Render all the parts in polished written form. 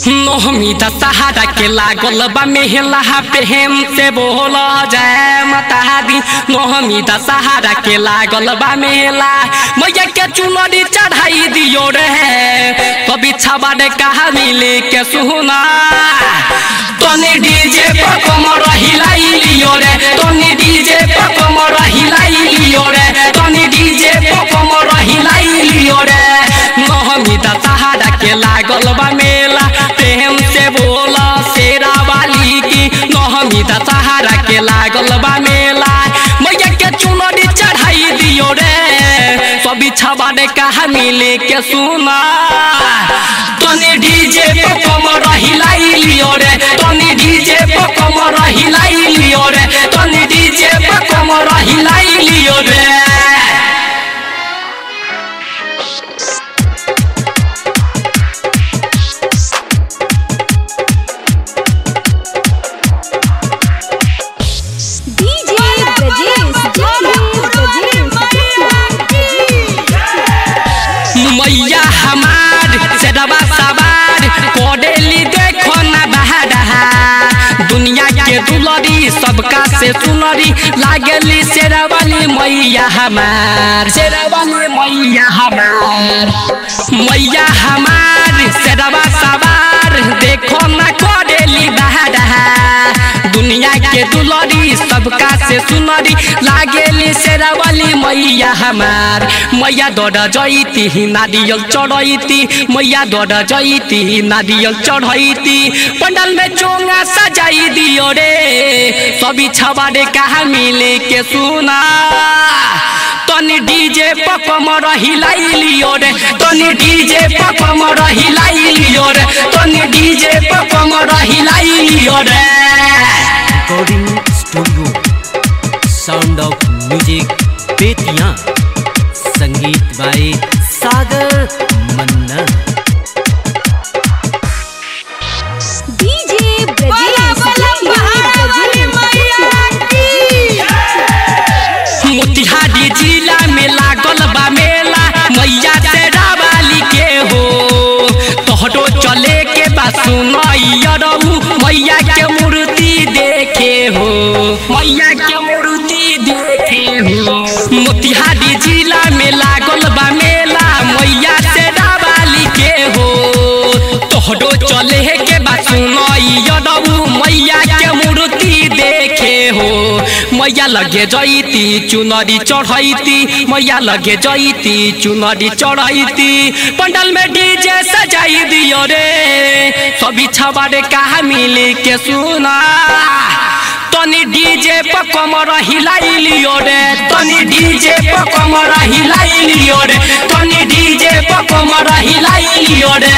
नोहमी दशहरा के लागल बा मेहला प्रेम से बोल जय माता दी। नोहमी दशहरा के लागल बा मेला मैया के चुनरी चढ़ाई दियो रे। कभी छबड़ कहा मिले के सुना तनी डीजे पर कमर हिलाई लियो रे। तनी डीजे पर कमर हिलाई लियो रे। तनी डीजे पर कमर हिलाई लियो रे। नोहमी दशहरा के लागल बा मेला प्रेम से बोला शेरा वाली की। नोहमी दशहरा के लागल बा मेला मैया के चुनरी चढ़ाई दियो रे। सभी छबड़ कहा मिले के सुना तनी डीजे पे कमर हिलाई लियो रे। तनी डीजे पे कमर हिलाई लियो रे। तनी डीजे पे कमर हिलाई लियो रे। मैया हमार सेरवा सवार कोडेली देखो ना बहादहा। दुनिया के दुलरी सबका से सुनरी लागली शेरवाली मैया हमार। शेरवाली मैया हमार। मैया हमार सेरवा सवार देखो ना कोडेली बहादहा। दुनिया के दुलरी सबका से सुनरी लागेली शेरवाली मैया हमार। मैया दौड़ जईती नारियल चढ़ती। मैया दौड़ जईती नारियल चढ़ती। पंडाल में चोंगा सजाई दियो रे। सभी छबड़े कहा मिले के सुना तनी डीजे पर कमर हिलाई लियो रे। तनी डीजे पर कमर हिलाई लियो रे। तनी डीजे पर कमर हिलाई लियो रे। Recording studio sound of music Bettiah. संगीत बाय सागर मन्ना। डीजे ब्रजेश मोतिहारी जिला में लागल बा मेला मैया शेरा वाली के हो। तोहरो चले के बा सुनैया रहू मैया के मूर्ति देखे हो। मैया के मूर्ति देखे हो। मोतिहारी जिला में लागल बा मेला मैया शेरा वाली के हो। तोहरो चले के बा सुनैया रहू मैया के मूर्ति देखे हो। मैया लगे जईती चुनरी चढ़ती। मैया लगे जईती चुनरी चढ़ती। पंडाल में डीजे सजाई दियो रे। सभी छबड़े कहा मिले के सुना तनी डीजे पर कमर हिलाई लियो रे। तनी डीजे पर कमर हिलाई लियो रे। तनी डीजे पर कमर हिलाई लियो रे।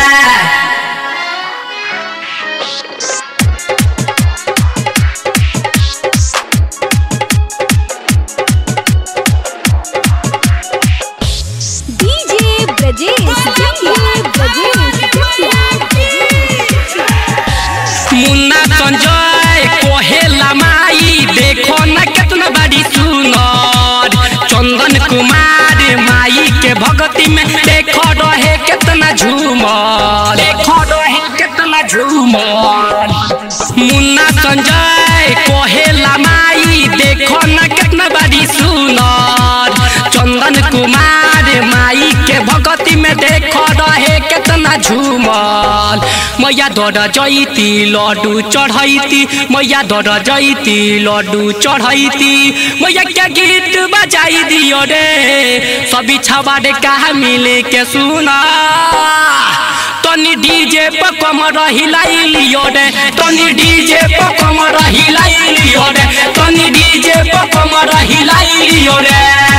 मुन्ना संजय कोहेला माई देखो न कितना बड़ी सुनर। चंदन कुमार माई के भक्ति में देखो रहे कितना झूमर। देखो रहे कितना झूमर। मुन्ना संजय कोहेला माई देखो न कितना बड़ी सुनर। चंदन कुमार माई के भक्ति में देखो रहे कितना झूमर। मैया दौड़ जईती लड्डू चढ़ती। मैया दौड़ जईती लड्डू चढ़ती। मैया के गीत बजाई दियो रे। सभी छबड़े कहा मिले के सुना तनी डीजे पर कमर हिलाई लियो रे। तनी डीजे पर कमर हिलाई लियो रे। तनी डीजे पर कमर हिलाई लियो रे।